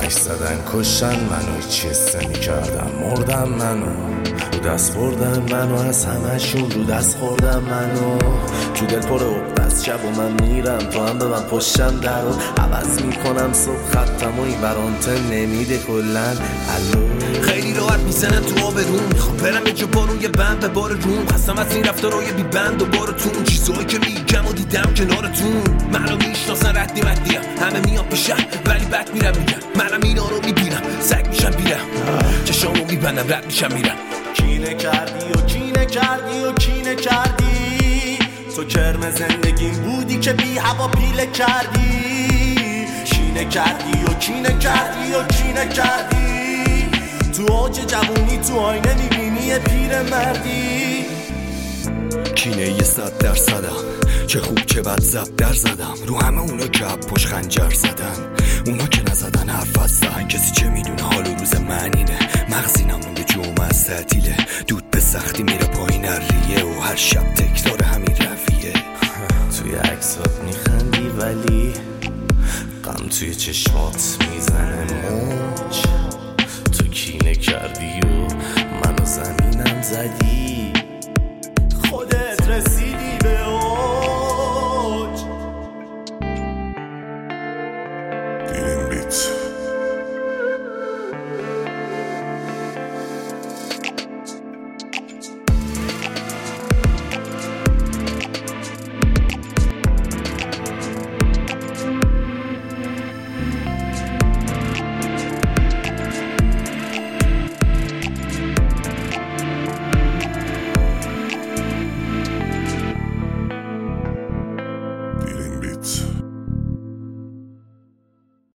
همش زدن کشتن منو، هیچی حس نمی‌کردم مردم منو، رو دست بردن منو، از همشون رو دست خوردن منو، تو دل پر عقده از شب و من میرم تو هم به من پشتم در رو عوض میکنم صبح خطم و این برانته نمیده کلن. خیلی راحت میزنن تو آب روم، میخوام برم یه جا بارون یه بند به بار روم، خستم از این رفتارای بی بند و بارتون، چیزایی که میگم و دیدم کنارتون. منو میشناسن ردی مدیم، همه میان پیشم ولی بد میرم میگم منم اینا رو میبینم، سگ میشم بیرم چشامو میبندم رد میشم میرم. کینه کردی و کینه کردی و کینه کردی، تو کرم زندگیم بودی که بی هوا پیله کردی. کینه کردی و کینه کردی و کینه کردی، تو اوج جوونی تو آینه میبینی یه پیر مردی. کینه یه 100%م، چه خوب چه بد زب در زدم رو همه اونا که پشت خنجر زدن، اونا که نزدن حرف هستن. کسی چه میدونه حال و روز من اینه، مغزی نمونده جمعه از تعطیله، دود به سختی میره پایین ریه و هر شب تکرار همین رویه. توی عکسات میخندی ولی غم توی چشمات میزنه موج، تو کینه کردی و منو زمینم زدی،